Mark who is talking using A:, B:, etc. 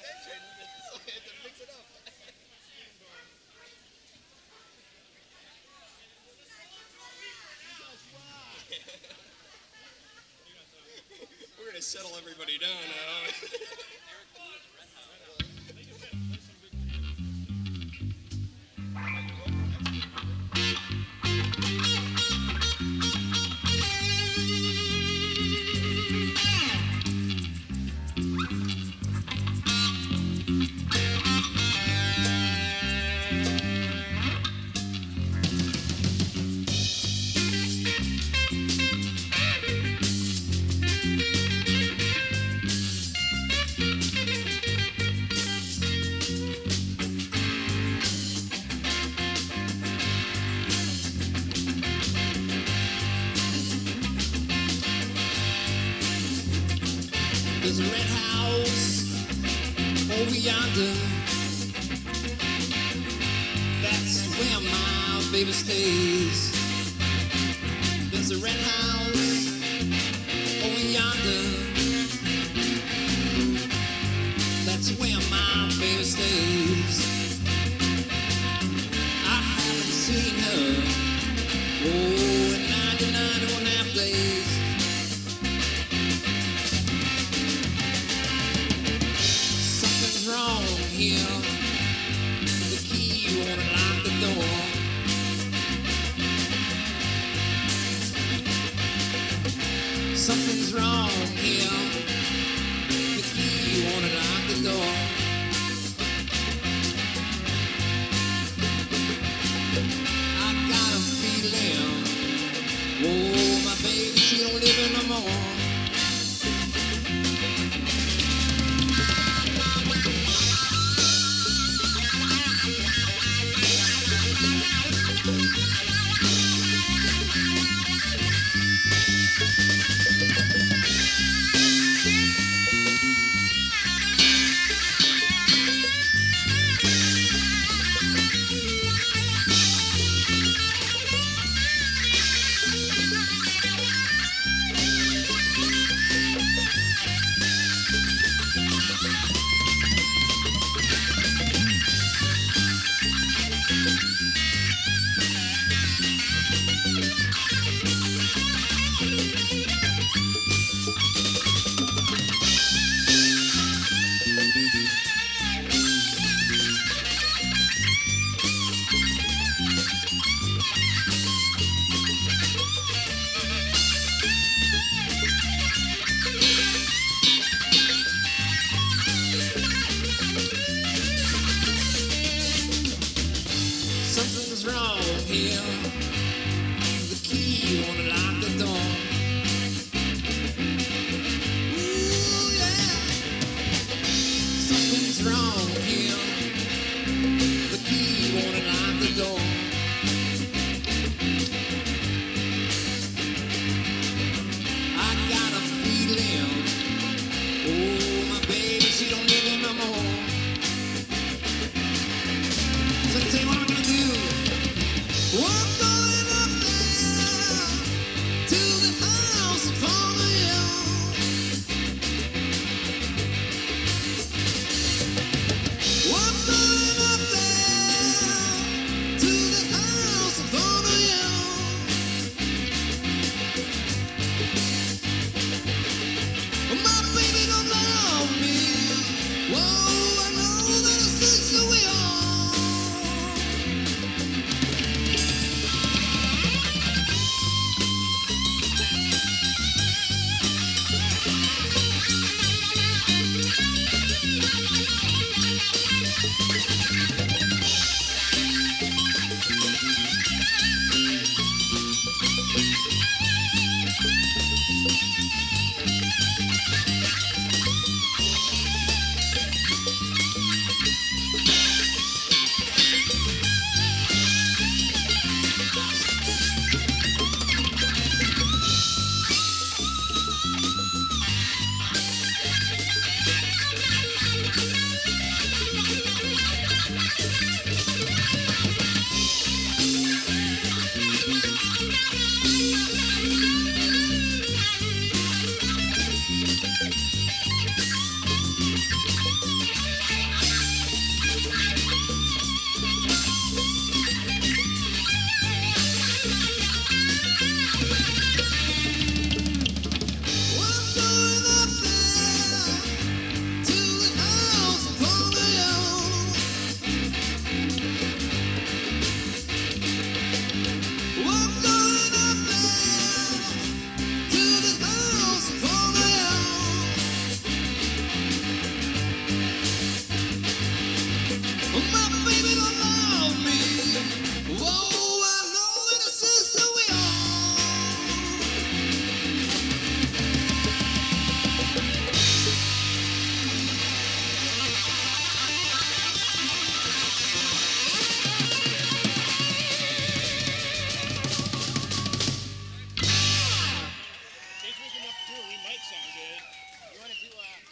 A: We're gonna settle everybody down now. There's a red house over yonder. That's where my baby stays. There's a red house over yonder. That's where my baby stays. I haven't seen her, oh, in 91 days. Something's wrong here. The key won't lock the door. Something's wrong here. The key won't lock the door. I got a feeling, oh, my baby, she don't live no more.
B: might sound good. You want to do